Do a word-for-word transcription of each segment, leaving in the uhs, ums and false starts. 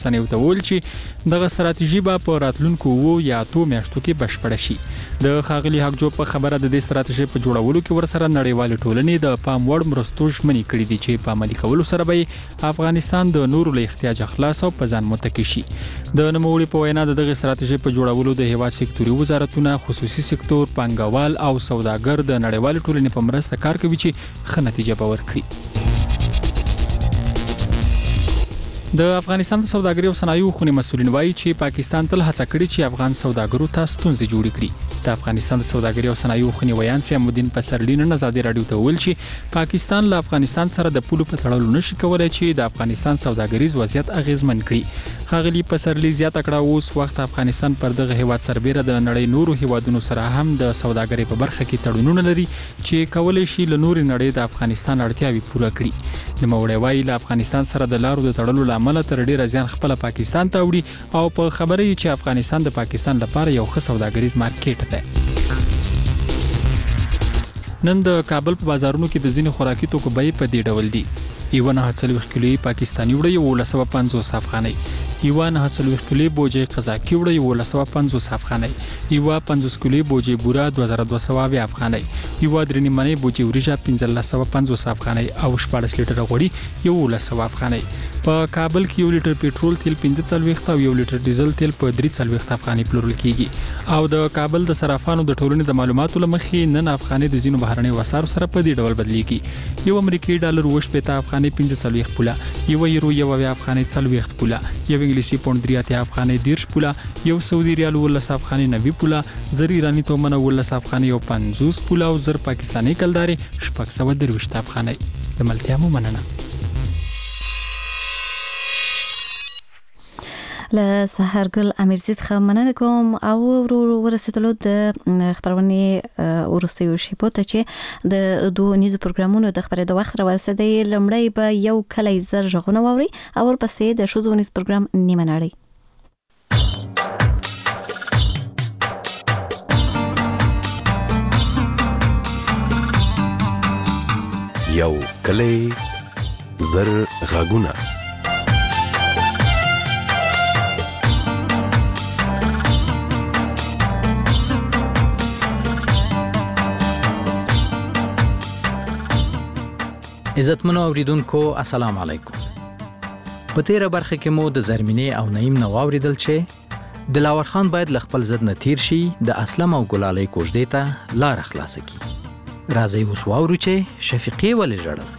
سنیو ته ویل چې دغه ستراتیژي به په راتلونکو وو یا اتو میاشتو کې بشپړه شي. د ښاغلي حقجو په خبره د دې ستراتیژي په جوړولو کې ورسره نړیوال ټولنې د پام وړ مرستو ژمنې کړې دي چې په عملي کولو سره به افغانستان د نورو له احتیاج خلاص او په ځان متکی شي. د نوموړي په وینا دغه ستراتیژي په جوړولو د هیواد سکتوري وزارتونه، خصوصي سکتور، پانګوال او سوداګر د نړیوال ټولنې په مرسته کار کوي چې ښه نتیجه به ورکړي. د افغانستان د سوداګرۍ او صنایعو خونې مسؤلین وایي چې پاکستان تل هڅه کړې چې افغان سوداګرو ته ستونزې جوړې کړي. د افغانستان د سوداګرۍ او صنایعو خونې ویان سیام الدین پسرلی نن ازادي راډیو ته ویل چې پاکستان له افغانستان سره د پولو په تړلو نشي کولای چې د افغانستان سوداګریز وضعیت اغیزمن کړي. ښاغلي پسرلی زیاته کړه اوس وخت افغانستان پر دغه هیواد سربېره د نړۍ نورو هیوادونو سره هم د سوداګرۍ په برخه کې تړونونه لري چې کولای شي له نورې نړۍ د افغانستان اړتیاوې پوره کړي. نوموړی وایي له افغانستان سره د لارو د تړلو له امله تر ډیره زیان خپل پاکستان ته وړي او په خبره یې چې افغانستان د پاکستان لپاره یو ښه سوداګریز مارکیټ دی. نن د کابل په بازارونو کې د ځینې خوراکي توکو بیې په دې ډول دي. یوه نهه څلوېښت کیلویي پاکستاني وړۍ یولس سوه پنځوس افغانۍ، یوه نهه څلوېښت کیلویي بوجۍ قزاقي وړۍ یولس سوه پنځوس افغانۍ، یوه پنځوس کیلویي بوجۍ بوره دوه زره دوه سوه اویا افغانۍ، یوه درې نیمنۍ بوجۍ وریجه پنځلس سوه پنځوس افغانۍ او شپاړس لیټره غوړي یولس سوه افغانۍ. په کابل کې یو لیټر پېټرول تیل پنځه څلوېښت او یو لیټر ډیزل تیل په درې څلوېښت افغانۍ پلورل کیږي. او د کابل د صرافانو د ټولنې د معلوماتو له مخې نن افغانۍ د ځینو بهرنیو اسعارو سره په دې ډول بدلیږي. یو امریکایي ډالر اووه شپېته افغانۍ پنځه څلوېښت پوله، یو یورو یو اویا افغانۍ څلوېښت پوله، یو انګلیسي پونډ درې اتیا افغانۍ دېرش پوله، یو سعودي ریال اوولس افغانۍ نوي پوله، زر ایراني تومنه اوولس افغانۍ او پنځوس پوله او زر پاکستاني کلدارې شپږ سوه درویشت افغانۍ. د ملتیا مو مننه. له سحرګل امیرزی څخه مننه کوم او ورو ورسېدلو د خبرونې وروستیو شیبو ته چې د دوه نیزو پروګرامونو د خبرې د وخت راورسېدی. لومړی به یو کلی زر غږونه واوري او ورپسې د ښځو نیز پروګرام نیمه نړۍ. یو کلی زر غږونه. عزتمنو اوریدونکو السلام علیکم. په تیره برخه کې مو د زرمینې او نعیم نو اوریدل چې دلاور خان باید ل خپل ضد نه تیر شي، د اسلم او ګلالۍ کوژدې ته لار خلاص کړي. راځي اوس واورو چې شفیقې ولې ژړل.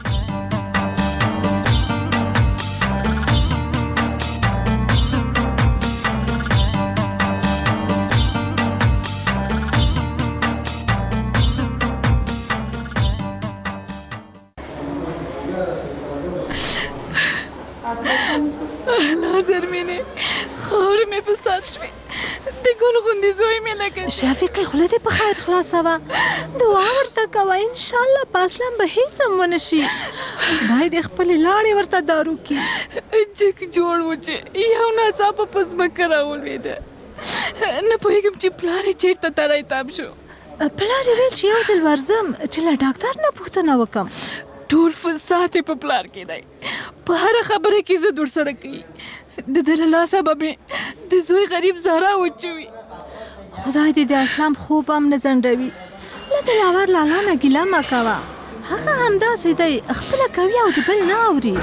شفیقې خوله دې په خیر خلاصه وه، دعا ورته کوه ان شاء الله په اسلام به هیڅ هم ونه شي. خدای دې خپلې لاړې ورته دارو کړي. جګ جوړ و چې یو ناڅاپه په ځمکه راولوېده. نه پوهېږم چې پلار یې چېرته تری تام شو. پلار یې ویل چې یو ځل ورځم چې له ډاکټر نه پوښتنه وکړم. ټول فساد یې په پلار کې دی، په هره خبره کې ضد ورسره کوي. د ده له لاسه به مې د زوی غریب زهرا وچوي. خدای دې د اسلام خوب هم نه ځنډوي. له دلاور لالا نه ګیله مه کوه، هغه همداسې دی، خپله کوي او د بل نه اوري.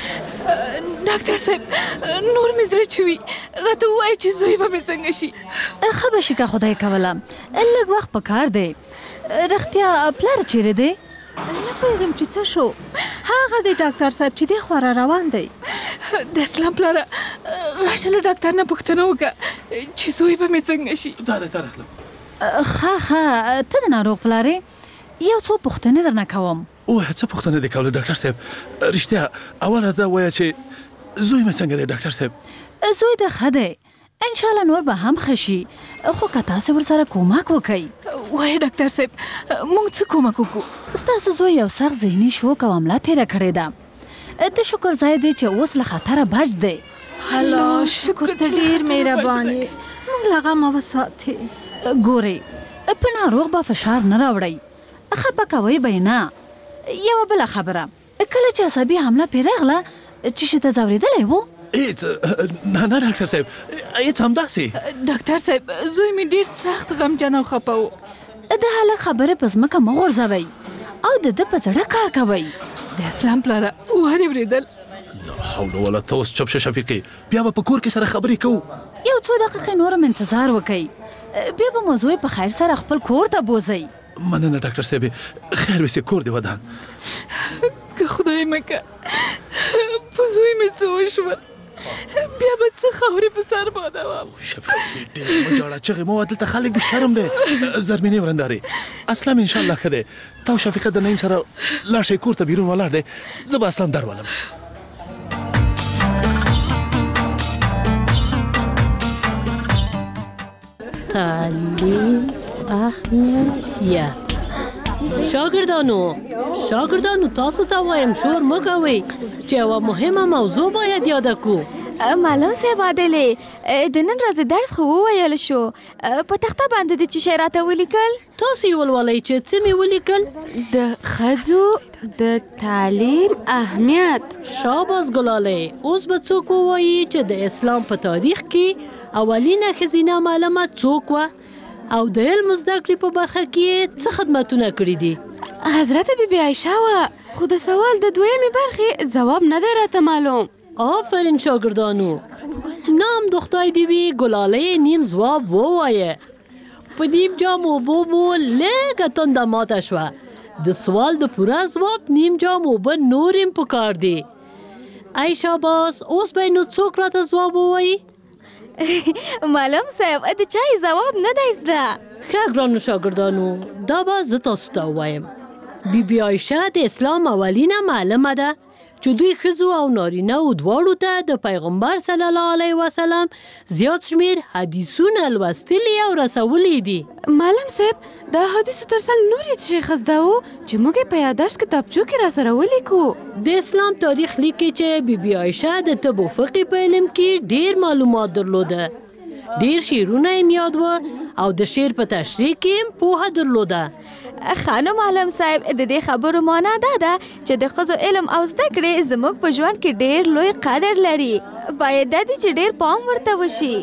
ډاکټر صاحب نور مې زړه چوي، راته ووایي چې زوی به مې څنګه شي. ښه به شي که خدای کوله، لږ وخت په کار دی. رښتیا پلار چیرې دی؟ نه پوهېږم چې څه شو. هغه دی ډاکټر صاحب چې دی خوا را روان دی. د اسلام پلاره راشه له ډاکټر نه پوښتنه وکړه چې زوی به مې څنګه شي. دا دی دا راخلم. ښه ښه ته د ناروغ پلارې، یو څو پوښتنې درنه کوم. اوه څه پوښتنه دې کوله ډاکټر صاحب؟ رښتیا اوله دا وایه چې زوی مې څنګه دی ډاکټر صاحب؟ زوی د ښه دی، انشاءالله نور به هم ښه شي، خو که تاسې ورسره کومک وکئ. وایه ډاکټر صاحب موږ څه کومک وکړو؟ ستاسو زوی یو سخت ذهني شوک او حمله تېره کړې ده. د شکر ځای دی چې اوس له خطره بچ دی. الله شکر ته ډېر مهربان یې، موږ له غمه وساتې. ګورئ په ناروغ به فشار نه راوړئ، خفه کوئ به یې نه. یوه بله خبره، کله چې عصبي حمله پرې راغله چیشي ته ځورېدلی و؟ هیڅ نه نه ډاکټر صاحب هیڅ همداسې. ډاکټر صاحب زوی مې ډېر سخت غمجن او خفه و. د هلک خبرې په ځمکه مه غورځوئ او د ده په زړه کار کوئ. د اسلام پلاره وارې اورېدل. لا حول ولا ته اوس چپ شه شفیقې، بیا به په کور کې سره خبرې کوو. یو څو دقیقې نور هم انتظار وکئ، بیا به مو زوی په خیر سره خپل کور ته بوځئ. مننه ډاکټر صاحب، خیر وسې کور دې ودان. که خدای مکه په زوی مې څه وشول بیا به څه خاورې په سر بادوم. شفیقې ډېر مه ژاړه، چغې مه وه، دلته خلک دي، شرم دی. زرمینې ورندارې اسلام انشاءالله ښه دی. تا او شفیقه د نعیم سره لاړ شئ کور ته، بیرون ولاړ دی، زه به اسلام درولم. تعلیم اهمیت. شاګردانو شاګردانو تاسو ته وایم شور مه کوئ چې یوه مهمه موضوع باید یاده کړو. معلم صاحب عادلې د نن ورځې درس خو وویل شو، په تخته باندې د څه شی راته ولیکل؟ تاسو یې ولولئ چې څه مې ولیکل. د ښځو د تعلیم اهمیت. شاباس ګلالۍ، اوس به څوک ووایي چې د اسلام په تاریخ کې اولینه ښځینه معلمه څوک وه او د علم زده کړې په برخه کې څه خدمتونه کړي دي؟ حضرت بی بی عایشه وه، خو د سوال د دویمې برخې جواب نه دی راته معلوم. آفرین شاګردانو، نام د خدای دې وي ګلالۍ نیم ځواب ووایه. په نیم جام اوبو مو لږه تنده ماته شوه، د سوال د پوره ځواب نیم جام اوبه نور هم پکار دي. ای شاباس، اوس به نو څوک راته ځواب ووایي؟ معلم صاحب د چای ځواب نه دی زده. ښه ګرانو شاګردانو، دا به زه تاسو ته ووایم. بی بی عایشه د اسلام اولینه معلمه ده چې دوی ښځو او نارینه‌و دواړو ته د پیغمبر صلی الله علیه وسلم زیات شمیر حدیثونه لوستلي او رسولي دي. معلم صاحب د حدیثو ترڅنګ نور یې څه ښه زده وو چې موږ یې په یادښت کتابچو کې راسره ولیکو. د اسلام تاریخ لیکي چې بی بی عایشه د طب او فقې په علم کې ډیر معلومات درلوده، ډیر شعرونه یې یاد وه او د شعر په تشریح کې هم پوهه درلوده. خانم معلم صاحب د دې خبرو معنا دا ده چې د ښځو علم او زده کړې زموږ په ژوند کې ډیر لوی قدر لري، باید دا دي چې ډیر پام ورته وشي.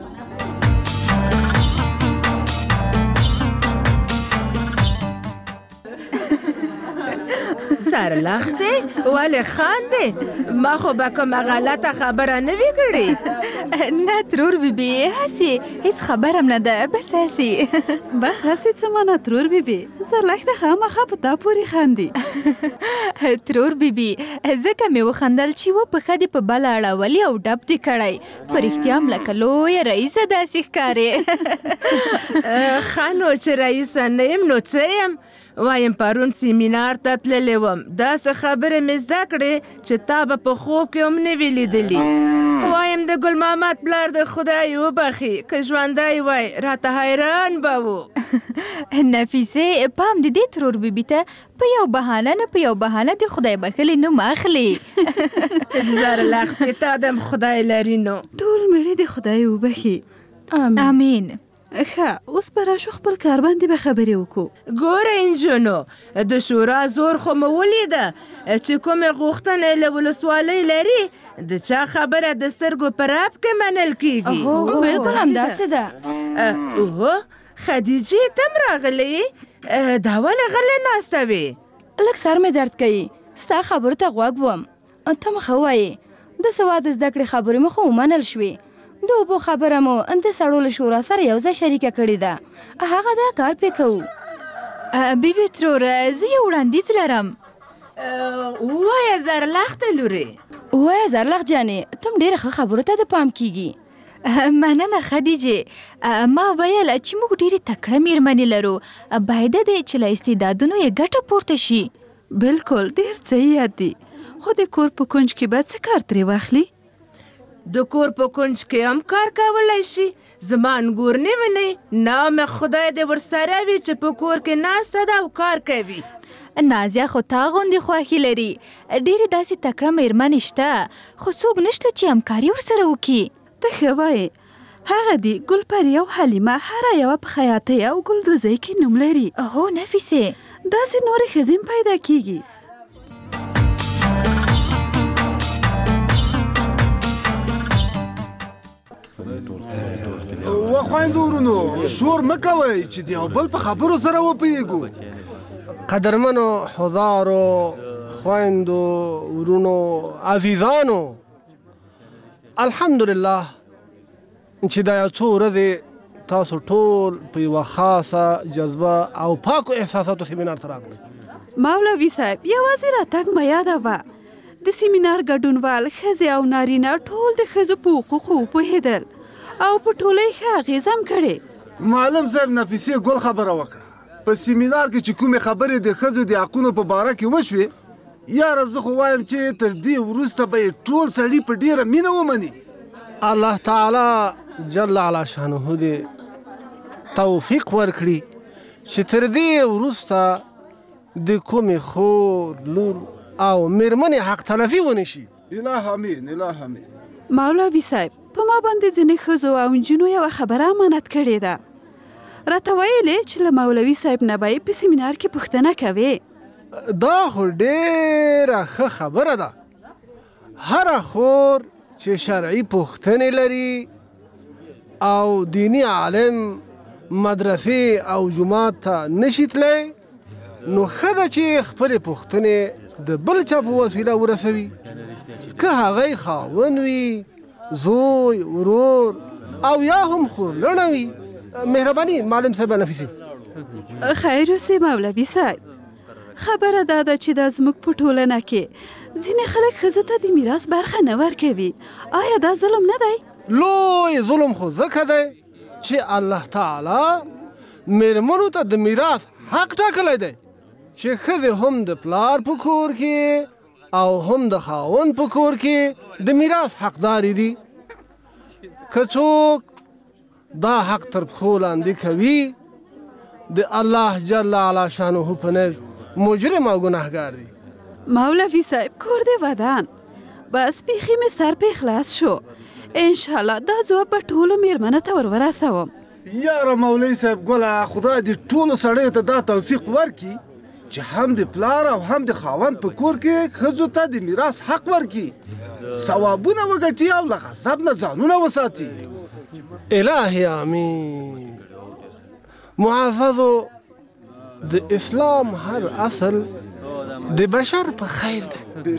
سرلختې ولې خاندې؟ ما خو به کومه غلطه خبره نه وي کړې. نه ترور بیبي، هسې هیڅ خبره هم نه ده، بس هسې. بس هسې څه معنا ترور بیبي؟ سرلښته خامخا په تا پورې خاندي. ترور بیبي ځکه مې وخندل چې و پښه دې په بله اړولي او ډب دې کړی، په رښتیا هم لکه لویه رئیسه داسې ښکارې. ښه نو چې رئیسه نه یم نو څه یم؟ وایم پرون سیمینار ته تللی وم، داسې خبرې مې زده کړې چې تا به په خوب کې هم نه وي لیدلي. وایم د ګل محمد پلار د خدای وبخي، که ژوندی وای راته حیران به و. نفیسې پام د دې ترور بیبي ته په یو بهانه نه په یو بهانه د خدای بخښلي نوم اخلي. زرلختې تا دم خدای لري نو. ټول مړي د خدای وبخي. امین. ښه اوس به راشو خپل کار باندې به خبرې وکړو. ګوره انجونو، د شورا زور خو مو ولیده چې کومې غوښتنې له ولسوالۍ لري، د چا خبره د سترګو په رپ کې منل کیږي. بلکل همداسې ده. اوه خدیجې تم راغلې؟ دا ولې غلې ناسته وې؟ لږ سر مې درد کوي، ستا خبرو ته غوږ وم. ته مخه ووایې د سواد زده کړې خبرې مو خو ومنل شوې، د اوبو خبره مو د سړو له شورا سره یو ځای شریکه کړې ده، هغه دا کار پې کوو. بیبي ترور زه یو وړاندیز لرم. ووایه زرلښته لورې. ووایه زرلښت جانې، ته هم ډېره ښه خبرو ته د پام کیږي. مننه خدیجې، ما ویل چې موږ ډېرې تکړه میرمنې لرو، باید دی چې له استعدادونو یې ګټه پورته شي. بلکل ډېر څه یاد دي، خو د کور په کونج کې به څه کار ترې واخلي؟ د کور په کونج کې هم کار کولی شي. زما انګور نه وینئ؟ نام خدای دې ورسره وي چې په کور کې ناسته ده او کار کوي. نازیه خو تا غوندې خوښي لري، ډېرې داسې تکړه میرمنې شته، خو څوک نشته چې همکاري ورسره وکړي. ته ښه وایې، هغه دي ګلپري او حلیمه، هره یوه په خیاطۍ او ګلدوزۍ کې نوم لري. هو نفیسې، داسې نورې ښځې هم پیدا کیږي. وخوایندو ورونو شور مه کوئ چې د یو بل په خبرو سره وپوهېږو. قدرمنو حضارو خویندو ورونو عزیزانو، الحمدلله چې دا یو څو ورځې تاسو ټول په یوه خاصه جذبه او پاکو احساساتو سیمینار ته راغلئ. مولوي صاحب یوازې راتګ مه یادوه، د سیمینار ګډونوال ښځې او نارینه ټول د ښځو په حقوقو وپوهېدل او په ټولۍ ښه اغېزه هم کړې. معلم صاحب نفیسې ګل خبره وکړه. په سیمینار کې چې کومې خبرې د ښځو د حقونو په باره کې وشوې، یاره زه خو وایم چې تر دې وروسته به یې ټول سړي په ډېره مینه ومني. الله تعالی جل علا شانه دې توفیق ورکړي چې تر دې وروسته د کومې خور، لور او میرمنې حق تلفي ونه شي. اله امین، اله امین. مولوي صاحب په ما باندې ځینې ښځو او نجونو یوه خبره امانت کړې ده. راته ویلې چې له مولوي صاحب نه به یې په سیمینار کې پوښتنه کوې. دا خو ډېره ښه خبره ده. هره خور چې شرعي پوښتنې لري او دینی عالم مدرسې او جومات ته نشي تللی، نو ښه ده چې خپلې پوښتنې د بل چا په وسیله ورسوي، که هغه یې خاوند وي، زوی، ورور او یا هم خورلڼه وي. مهرباني معلم صاحب نفیسي. خیر اوسې مولوي صاحب، خبره دا ده چې دا زموږ په ټولنه کې ځینې خلک ښځو ته د میراث برخه نه ورکوي. آیا دا ظلم نه دی؟ لوی ظلم خو ځکه دی چې الله تعالی میرمنو ته د میراث حق ټاکلی دی چې ښځې هم د پلار په کور کې او هم د خاوند په کور کې د میراث حقدارې دي. که څوک دا حق تر پښو لاندې کوي، د الله جل علا شانه په نزد مجرم او ګناهګار دی. مولوي صاحب کور دې ودان، بس بیخي مې سر په اخلاص شو. انشاءالله دا ځواب به ټولو میرمنو ته ور ورسوم. یاره مولوي صاحب ګله، خدای دې ټولو سړیو ته دا توفیق ورکړي چې هم د پلار او هم د خاوند په کور کې ښځو ته د میراث حق ورکړي، ثوابونه وګټي او له غضب نه ځانونه وساتي. الهي امین. معززو، د اسلام هر اصل د بشر په خیر دی.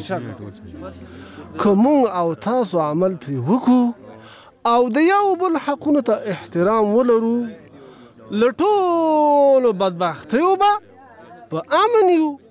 که مونږ او تاسو عمل پرې وکړو او د یو بل حقونو ته احترام ولرو، له ټولو بدبختیو به په امن یو.